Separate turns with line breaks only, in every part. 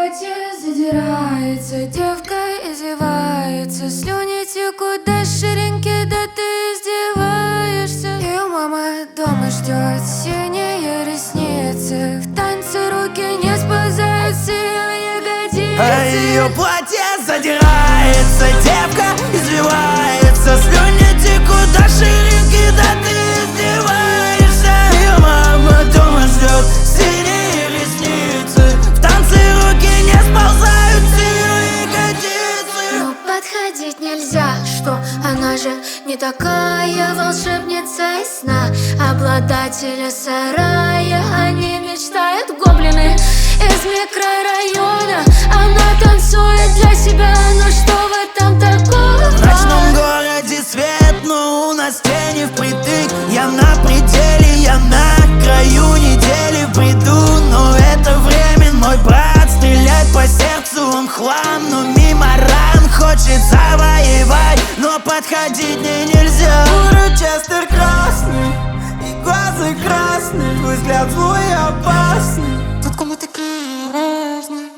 платье задирается, девка извивается, слюни текут до ширинки, да ты издеваешься. Ее мама дома ждет, синие ресницы, в танце руки не сползают с ее ягодицы.
А ее платье задирается, девка извивается, слюни текут до ширинки, да ты издеваешься. Ее мама дома ждет, синие ресницы, в танце руки не сползают с ее ягодицы.
Но подходить нельзя, что она же не такая волшебница из сна. Обладатели сарая, они мечтают гоблины из микрорайона. Она танцует для себя, но что в этом такого?
В ночном городе свет, но у нас тени впритык. Я на пределе, я на краю недели в бреду. Но это время, мой брат, стреляет по сердцу, он хлам. Но мимо ран хочет завоевать, но подходить мне нельзя.
Урочестер красный, и глаза красные, твой взгляд злой и опасный. Тут кому такие разные.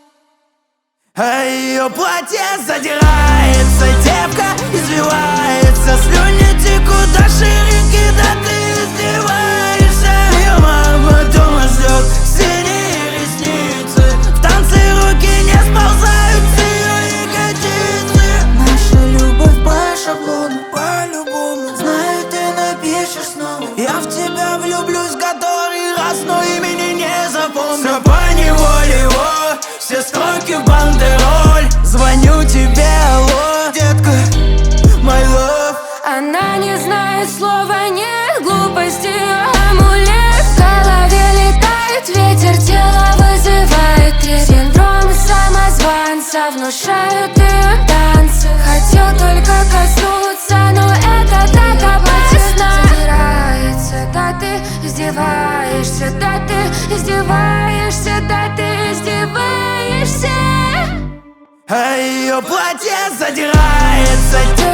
А ее платье задирается, девка извивается, слюни текут до ширинки, да ты издеваешься. Ее мама дома ждет, синие ресницы, в танце руки не сползают с ее ягодицы.
Наша любовь по шаблону, по-любому. Знаю, ты напишешь снова.
Я в тебя влюблюсь который раз, но имени не запомню. Все поневоле, о, все строки в бандероль. Звоню тебе, алло, детка, my love.
Она не знает слова «нет», глупости, амулет. В голове летает ветер, тело вызывает трепет. Синдром самозванца внушают ее танцы. Хотел только коснуться, но это так опасно. Задирается, да ты издеваешься, да ты издеваешься, да ты издеваешься.
А ее платье задирается,